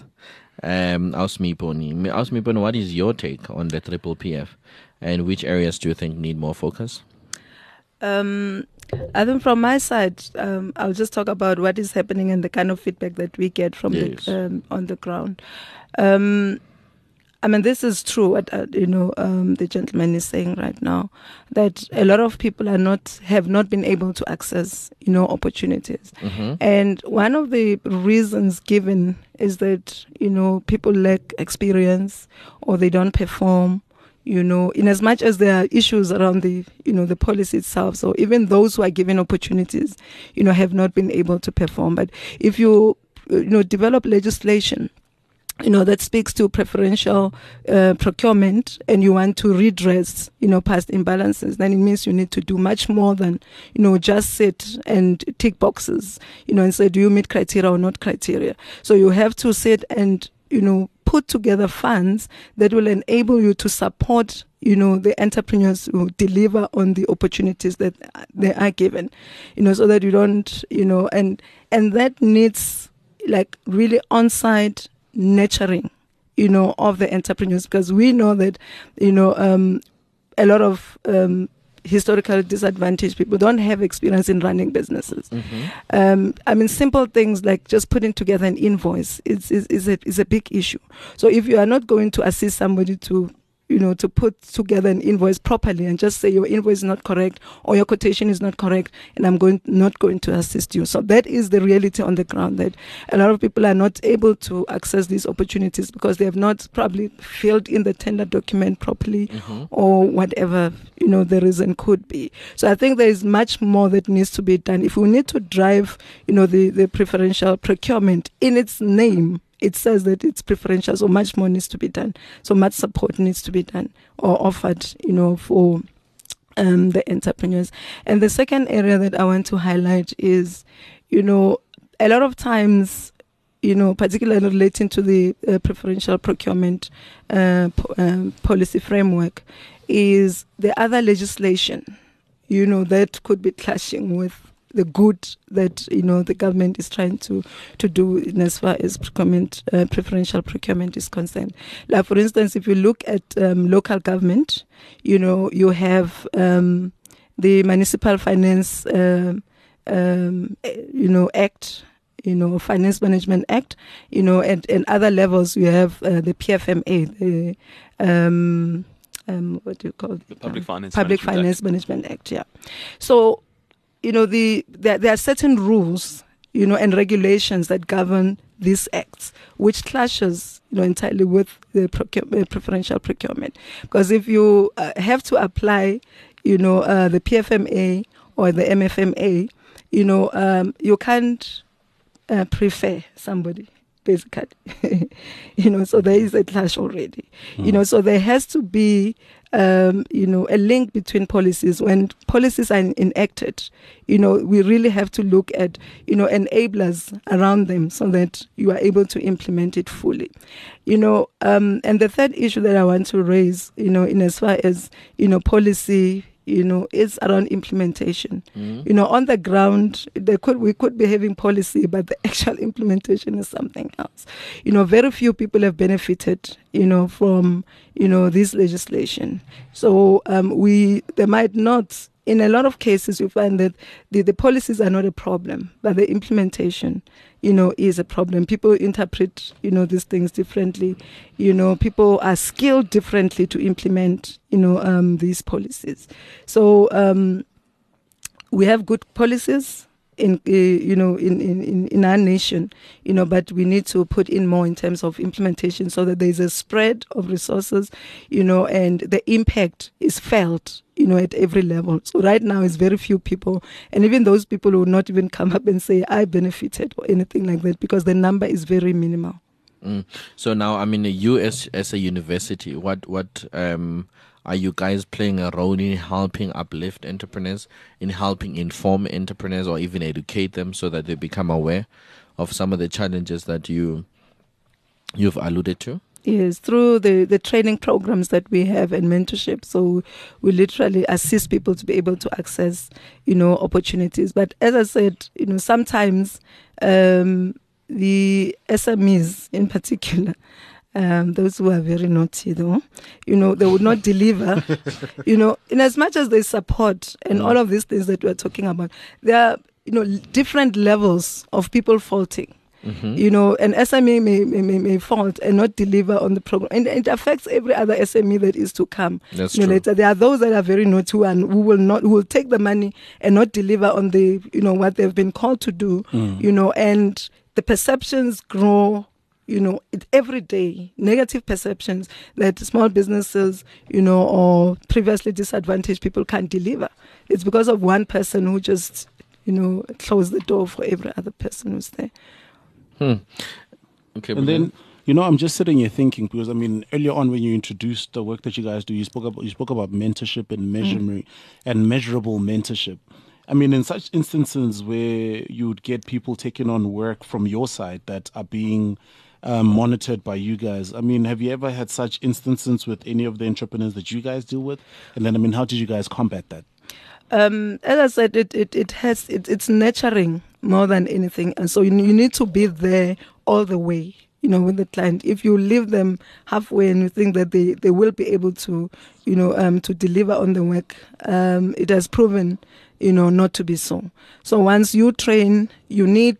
Speaker 3: Um, Ausmiponi, Ausmiponi, what is your take on the Triple P F, and which areas do you think need more focus?
Speaker 10: Um, I think from my side, um, I'll just talk about what is happening and the kind of feedback that we get from yes. the um, on the ground. Um, I mean, this is true. What uh, you know, um, the gentleman is saying right now, that a lot of people are not have not been able to access, you know, opportunities. Mm-hmm. And one of the reasons given is that, you know, people lack experience or they don't perform. You know, in as much as there are issues around the, you know, the policy itself. So even those who are given opportunities, you know, have not been able to perform. But if you, you know, develop legislation, you know, that speaks to preferential uh, procurement, and you want to redress, you know, past imbalances, then it means you need to do much more than, you know, just sit and tick boxes, you know, and say, do you meet criteria or not criteria? So you have to sit and, you know, put together funds that will enable you to support, you know, the entrepreneurs who deliver on the opportunities that they are given, you know, so that you don't, you know, and and that needs like really on-site nurturing, you know, of the entrepreneurs, because we know that, you know, um, a lot of um, historically disadvantaged people don't have experience in running businesses. Mm-hmm. Um, I mean, simple things like just putting together an invoice is, is, is, a, is a big issue. So if you are not going to assist somebody to you know, to put together an invoice properly and just say your invoice is not correct or your quotation is not correct and I'm going not going to assist you. So that is the reality on the ground, that a lot of people are not able to access these opportunities because they have not probably filled in the tender document properly mm-hmm. or whatever, you know, the reason could be. So I think there is much more that needs to be done. If we need to drive, you know, the, the preferential procurement in its name, it says that it's preferential, so much more needs to be done. So much support needs to be done or offered, you know, for um, the entrepreneurs. And the second area that I want to highlight is, you know, a lot of times, you know, particularly relating to the uh, preferential procurement uh, po- um, policy framework, is the other legislation, you know, that could be clashing with the good that, you know, the government is trying to, to do in as far as procurement, uh, preferential procurement is concerned. Like, for instance, if you look at um, local government, you know, you have um, the Municipal Finance, um, um, you know, Act, you know, Finance Management Act, you know, and, and other levels you have uh, the P F M A, the um, um, what do you call it?
Speaker 9: The Public Finance
Speaker 10: Public
Speaker 9: Management
Speaker 10: Finance
Speaker 9: Act.
Speaker 10: Management Act, yeah. So, you know, the there, there are certain rules, you know, and regulations that govern these acts, which clashes, you know, entirely with the procure, uh, preferential procurement. Because if you uh, have to apply, you know, uh, the P F M A or the M F M A, you know, um, you can't uh, prefer somebody, basically. You know, so there is a clash already. Mm. You know, so there has to be Um, you know, a link between policies. When policies are enacted, you know, we really have to look at, you know, enablers around them so that you are able to implement it fully. You know, um, and the third issue that I want to raise, you know, in as far as, you know, policy, you know, is around implementation. Mm-hmm. You know, on the ground, there could we could be having policy, but the actual implementation is something else. You know, very few people have benefited, you know, from, you know, this legislation. So um, we, they might not, in a lot of cases, you find that the, the policies are not a problem, but the implementation, you know, is a problem. People interpret, you know, these things differently. You know, people are skilled differently to implement, you know, um, these policies. So um, we have good policies in, uh, you know, in, in, in our nation, you know, but we need to put in more in terms of implementation so that there's a spread of resources, you know, and the impact is felt, you know, at every level. So right now it's very few people, and even those people will not even come up and say, I benefited or anything like that, because the number is very minimal.
Speaker 3: Mm. So now, I mean, you as, as a university, what, what, um, are you guys playing a role in helping uplift entrepreneurs, in helping inform entrepreneurs or even educate them so that they become aware of some of the challenges that you, you've alluded to?
Speaker 10: Yes, through the, the training programs that we have and mentorship. So we literally assist people to be able to access, you know, opportunities. But as I said, you know, sometimes um, the S M Es in particular, Um, those who are very naughty, though, you know, they would not deliver, you know, in as much as they support and mm. all of these things that we're talking about, there are, you know, different levels of people faulting. Mm-hmm. You know, an S M E may, may, may, may fault and not deliver on the program. And it affects every other S M E that is to come.
Speaker 3: That's
Speaker 10: you know,
Speaker 3: true.
Speaker 10: Later. There are those that are very naughty and who will not, who will take the money and not deliver on the, you know, what they've been called to do, mm. you know, and the perceptions grow. You know, it, every day, negative perceptions that small businesses, you know, or previously disadvantaged people can't deliver. It's because of one person who just, you know, closed the door for every other person who's there.
Speaker 3: Hmm. Okay.
Speaker 4: And then, you know, I'm just sitting here thinking, because I mean, earlier on when you introduced the work that you guys do, you spoke about you spoke about mentorship and measuring mm. and measurable mentorship. I mean, in such instances where you would get people taking on work from your side that are being Um, monitored by you guys. I mean, have you ever had such instances with any of the entrepreneurs that you guys deal with? And then, I mean, how did you guys combat that?
Speaker 10: Um, as I said, it it, it has it, it's nurturing more than anything, and so you, you need to be there all the way. You know, with the client. If you leave them halfway and you think that they, they will be able to, you know, um, to deliver on the work, um, it has proven, you know, not to be so. So once you train, you need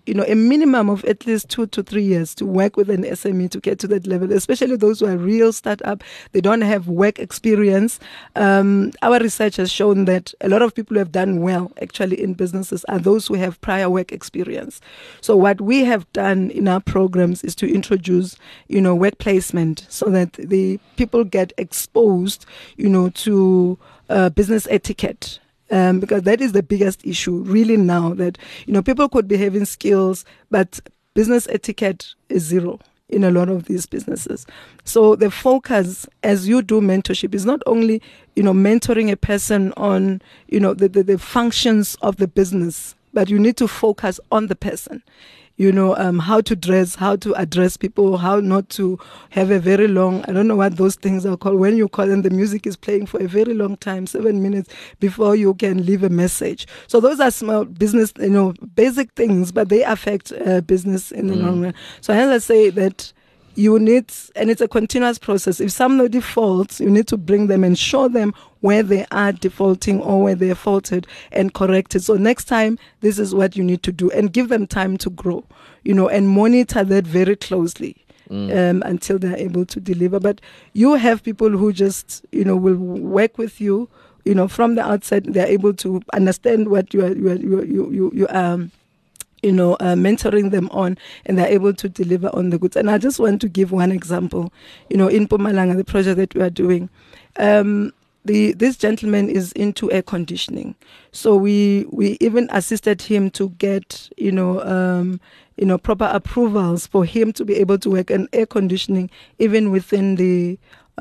Speaker 10: you know, a minimum of at least two to three years to work with an S M E to get to that level, especially those who are real startup. They don't have work experience. Um, our research has shown that a lot of people who have done well actually in businesses are those who have prior work experience. So what we have done in our programs is to introduce, you know, work placement so that the people get exposed, you know, to uh, business etiquette. Um, because that is the biggest issue really now, that, you know, people could be having skills, but business etiquette is zero in a lot of these businesses. So the focus as you do mentorship is not only, you know, mentoring a person on, you know, the, the, the functions of the business, but you need to focus on the person. You know, um, how to dress, how to address people, how not to have a very long, I don't know what those things are called. When you call them, the music is playing for a very long time, seven minutes before you can leave a message. So those are small business, you know, basic things, but they affect uh, business in the mm. long run. So as I say that you need, and it's a continuous process. If somebody defaults, you need to bring them and show them where they are defaulting or where they're faulted and correct it. So next time, this is what you need to do, and give them time to grow, you know, and monitor that very closely mm. um, until they're able to deliver. But you have people who just, you know, will work with you, you know, from the outside. They're able to understand what you are, you are, you are, you, you, you um. you know, uh, mentoring them on, and they're able to deliver on the goods. And I just want to give one example. You know, in Mpumalanga, the project that we are doing, um, the this gentleman is into air conditioning. So we we even assisted him to get, you know, um, you know, proper approvals for him to be able to work in air conditioning, even within the,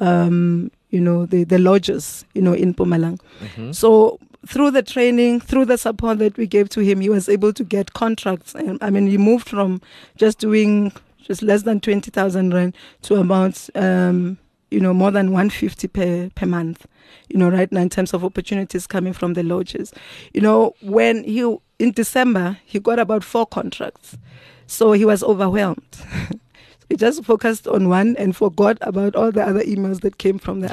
Speaker 10: um, you know, the, the lodges, you know, in Mpumalanga. Mm-hmm. So through the training, through the support that we gave to him, he was able to get contracts. And I mean, he moved from just doing just less than twenty thousand rand to about, um, you know, more than one hundred fifty per, per month, you know, right now in terms of opportunities coming from the lodges. You know, when he, in December, he got about four contracts. So he was overwhelmed. He just focused on one and forgot about all the other emails that came from the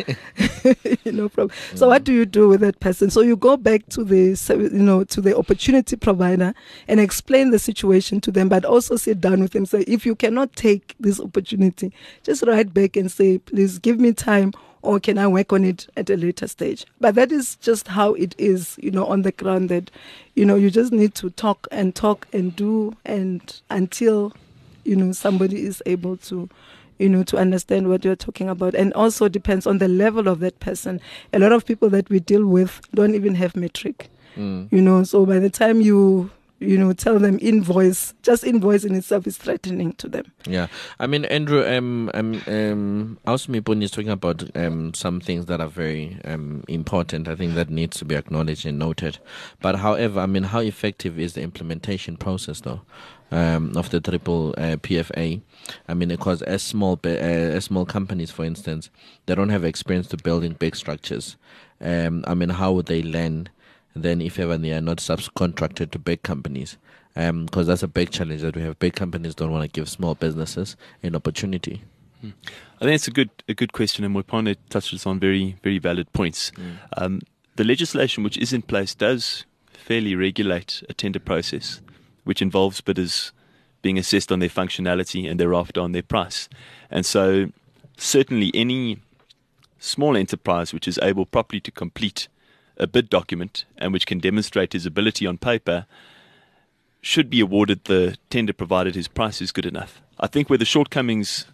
Speaker 10: other, you know. From, mm. So what do you do with that person? So you go back to the, you know, to the opportunity provider and explain the situation to them, but also sit down with them. Say, if you cannot take this opportunity, just write back and say, please give me time, or can I work on it at a later stage? But that is just how it is, you know, on the ground, that, you know, you just need to talk and talk and do, and until, you know, somebody is able to, you know, to understand what you're talking about. And also depends on the level of that person. A lot of people that we deal with don't even have metric, mm. you know, so by the time you, you know, tell them invoice, just invoice in itself is threatening to them.
Speaker 3: Yeah. I mean, Andrew, um, um, um, Ausmipon is talking about um, some things that are very um, important. I think that needs to be acknowledged and noted. But however, I mean, how effective is the implementation process, though? Um, of the triple uh, P F A. I mean, because as small uh, as small companies, for instance, they don't have experience to building big structures. Um, I mean, how would they learn then if ever they are not subcontracted to big companies? Because um, that's a big challenge that we have. Big companies don't want to give small businesses an opportunity.
Speaker 9: Hmm. I think it's a good a good question, and Moipane touches on very very valid points. Mm. Um, the legislation which is in place does fairly regulate a tender process, which involves bidders being assessed on their functionality and thereafter on their price. And so certainly any small enterprise which is able properly to complete a bid document and which can demonstrate his ability on paper should be awarded the tender provided his price is good enough. I think where the shortcomings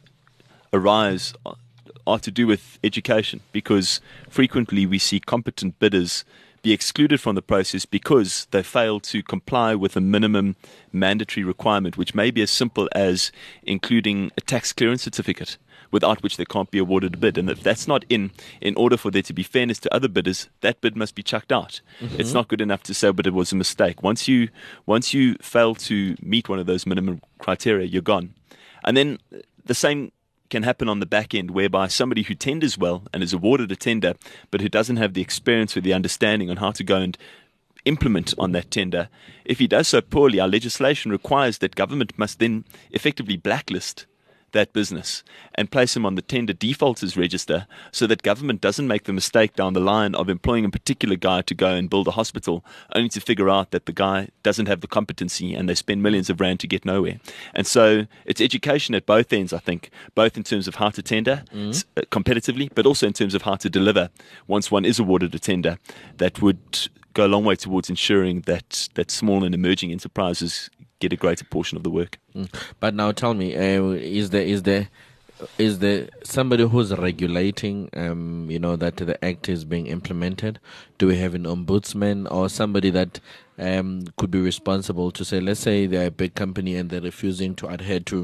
Speaker 9: arise are to do with education, because frequently we see competent bidders be excluded from the process because they fail to comply with a minimum mandatory requirement, which may be as simple as including a tax clearance certificate, without which they can't be awarded a bid. And if that's not in, in order for there to be fairness to other bidders, that bid must be chucked out. Mm-hmm. It's not good enough to say, but it was a mistake. Once you, once you fail to meet one of those minimum criteria, you're gone. And then the same can happen on the back end, whereby somebody who tenders well and is awarded a tender, but who doesn't have the experience or the understanding on how to go and implement on that tender, if he does so poorly, our legislation requires that government must then effectively blacklist that business and place him on the tender defaulters register so that government doesn't make the mistake down the line of employing a particular guy to go and build a hospital only to figure out that the guy doesn't have the competency and they spend millions of rand to get nowhere. And so it's education at both ends, I think, both in terms of how to tender mm-hmm. s- competitively, but also in terms of how to deliver once one is awarded a tender that would go a long way towards ensuring that, that small and emerging enterprises get a greater portion of the work.
Speaker 3: Mm. But now tell me, uh, is there is there is there somebody who's regulating, um, you know, that the act is being implemented? Do we have an ombudsman or somebody that um, could be responsible to say, let's say they're a big company and they're refusing to adhere to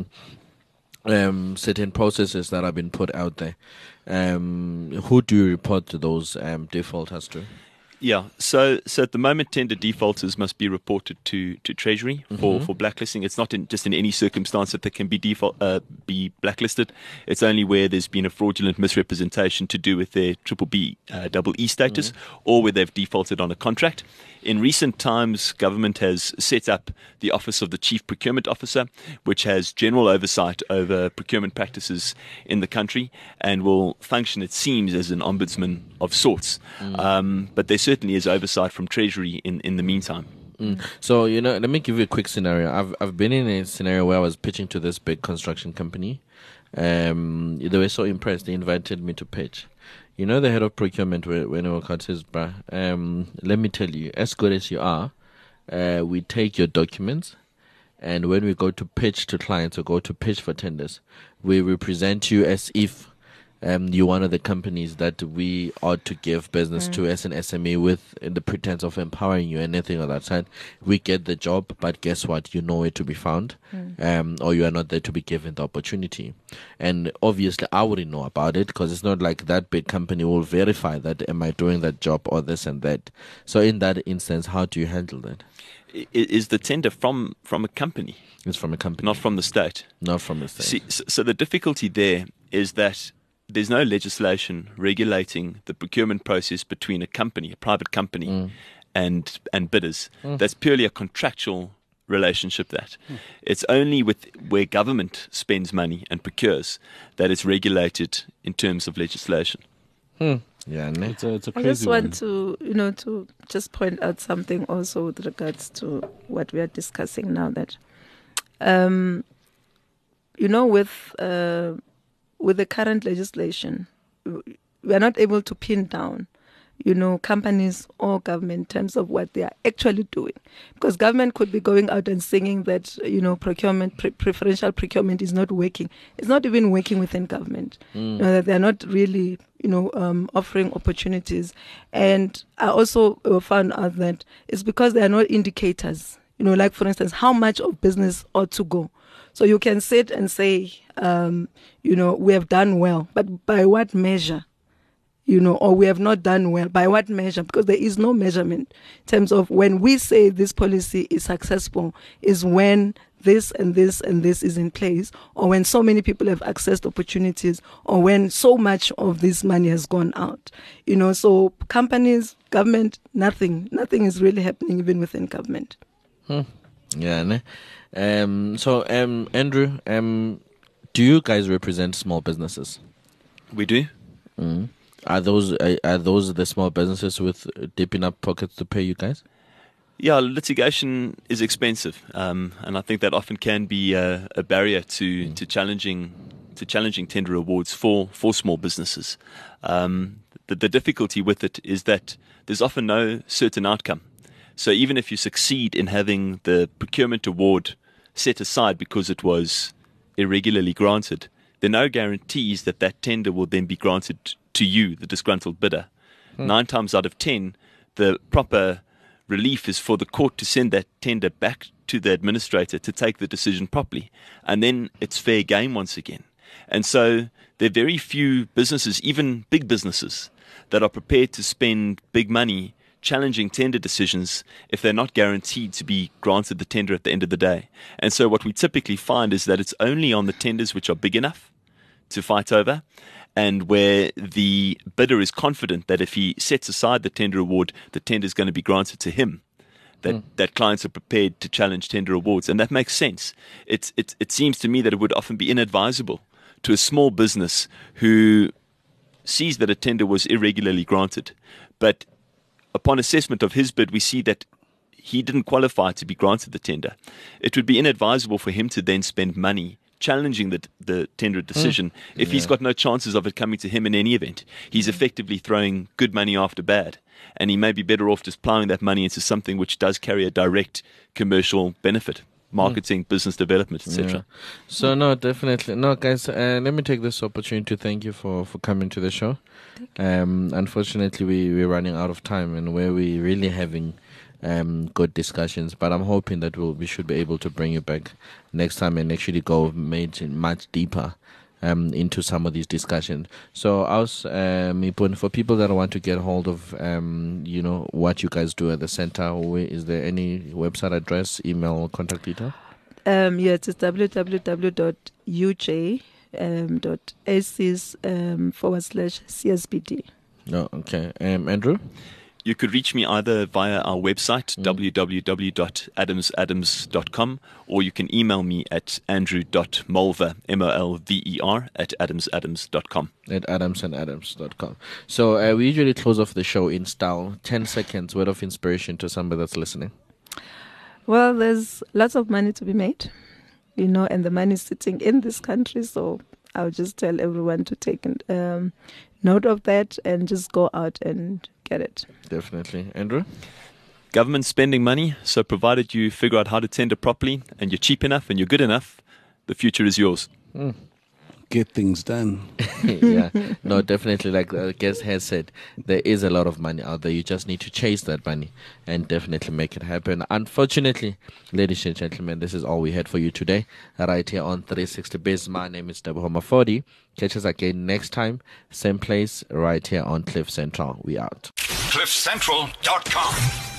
Speaker 3: um, certain processes that have been put out there? Um, who do you report to those um, defaulters to?
Speaker 9: Yeah, so so at the moment, tender defaulters must be reported to, to Treasury for,
Speaker 3: Mhm.
Speaker 9: for blacklisting. It's not in, just in any circumstance that they can be default uh, be blacklisted. It's only where there's been a fraudulent misrepresentation to do with their triple B uh, double E status, or where they've defaulted on a contract. In recent times, government has set up the Office of the Chief Procurement Officer, which has general oversight over procurement practices in the country and will function, it seems, as an ombudsman of sorts.
Speaker 3: Mm.
Speaker 9: Um, but there certainly is oversight from Treasury in, in the meantime.
Speaker 3: Mm. So, you know, let me give you a quick scenario. I've I've been in a scenario where I was pitching to this big construction company. Um, they were so impressed, they invited me to pitch. You know, the head of procurement, when when Wakat says, bruh, um, let me tell you, as good as you are, uh, we take your documents, and when we go to pitch to clients or go to pitch for tenders, we represent you as if um, you're one of the companies that we ought to give business
Speaker 10: Mm.
Speaker 3: to as an S M E with the pretense of empowering you and anything on that side. We get the job, but guess what? You know where to be found,
Speaker 10: Mm.
Speaker 3: um, or you are not there to be given the opportunity. And obviously, I wouldn't know about it because it's not like that big company will verify that am I doing that job or this and that. So in that instance, how do you handle that?
Speaker 9: I- Is the tender from, from a company?
Speaker 3: It's from a company.
Speaker 9: Not from the state?
Speaker 3: Not from the state.
Speaker 9: See, so, so the difficulty there is that there's no legislation regulating the procurement process between a company, a private company,
Speaker 3: Mm.
Speaker 9: and and bidders.
Speaker 3: Mm.
Speaker 9: That's purely a contractual relationship. That
Speaker 3: Mm.
Speaker 9: it's only with where government spends money and procures that it's regulated in terms of legislation.
Speaker 3: Hmm. Yeah, ne?
Speaker 4: It's a, it's a
Speaker 10: I
Speaker 4: crazy
Speaker 10: just want
Speaker 4: one.
Speaker 10: to, you know, to just point out something also with regards to what we are discussing now. That, um, you know, with uh, with the current legislation, we are not able to pin down, you know, companies or government in terms of what they are actually doing, because government could be going out and singing that, you know, procurement, pre- preferential procurement is not working. It's not even working within government.
Speaker 3: Mm.
Speaker 10: You know, that they are not really, you know, um, offering opportunities. And I also uh, found out that it's because there are no indicators. You know, like for instance, how much of business ought to go. So you can sit and say, um, you know, we have done well, but by what measure? You know, or we have not done well. By what measure? Because there is no measurement in terms of when we say this policy is successful, is when this and this and this is in place, or when so many people have accessed opportunities, or when so much of this money has gone out. You know, so companies, government, nothing, nothing is really happening even within government.
Speaker 3: Hmm. Yeah, ne? Um, so, um, Andrew, um, do you guys represent small businesses?
Speaker 9: We do.
Speaker 3: Mm. Are those are, are those the small businesses with deep enough pockets to pay you guys?
Speaker 9: Yeah, litigation is expensive, um, and I think that often can be a, a barrier to, to challenging to challenging tender awards for, for small businesses. Um, the, the difficulty with it is that there's often no certain outcome. So even if you succeed in having the procurement award set aside because it was irregularly granted, there are no guarantees that that tender will then be granted to you, the disgruntled bidder. Hmm. Nine times out of ten, the proper relief is for the court to send that tender back to the administrator to take the decision properly. And then it's fair game once again. And so there are very few businesses, even big businesses, that are prepared to spend big money challenging tender decisions if they're not guaranteed to be granted the tender at the end of the day. And so what we typically find is that it's only on the tenders which are big enough to fight over, and where the bidder is confident that if he sets aside the tender award, the tender is going to be granted to him, that,
Speaker 3: Mm.
Speaker 9: that clients are prepared to challenge tender awards. And that makes sense. It's, it, it seems to me that it would often be inadvisable to a small business who sees that a tender was irregularly granted. But upon assessment of his bid, we see that he didn't qualify to be granted the tender. It would be inadvisable for him to then spend money challenging the, the tender decision mm. if yeah. he's got no chances of it coming to him in any event. He's effectively throwing good money after bad, and he may be better off just plowing that money into something which does carry a direct commercial benefit, marketing, mm. business development, et cetera.
Speaker 3: Yeah. So no, definitely. No, guys, uh, let me take this opportunity to thank you for, for coming to the show. Um, unfortunately, we, we're running out of time, and where we're really having um, good discussions, but I'm hoping that we'll, we should be able to bring you back next time and actually go much, much deeper um, into some of these discussions. So, I was, um, for people that want to get hold of, um, you know, what you guys do at the center, is there any website address, email, contact detail?
Speaker 10: Um, yeah, it's w w w dot u j dot a c s um, forward slash C S B D.
Speaker 3: Oh, okay. Um, Andrew?
Speaker 9: You could reach me either via our website, mm. w w w dot adams adams dot com, or you can email me at andrew dot mulver, M O L V E R, at adams adams dot com.
Speaker 3: At adams and adams dot com. So uh, we usually close off the show in style. ten seconds, word of inspiration to somebody that's listening.
Speaker 10: Well, there's lots of money to be made, you know, and the money is sitting in this country, so I'll just tell everyone to take um, note of that and just go out and get it.
Speaker 3: Definitely. Andrew?
Speaker 9: Government spending money, so provided you figure out how to tender properly and you're cheap enough and you're good enough, the future is yours.
Speaker 3: Mm.
Speaker 4: Get things done.
Speaker 3: Yeah, no, definitely. Like the guest has said, there is a lot of money out there. You just need to chase that money and definitely make it happen. Unfortunately, ladies and gentlemen, this is all we had for you today, right here on three sixty Biz. My name is Teboho Mafodi. Catch us again next time, same place, right here on Cliff Central. We out.
Speaker 1: cliff central dot com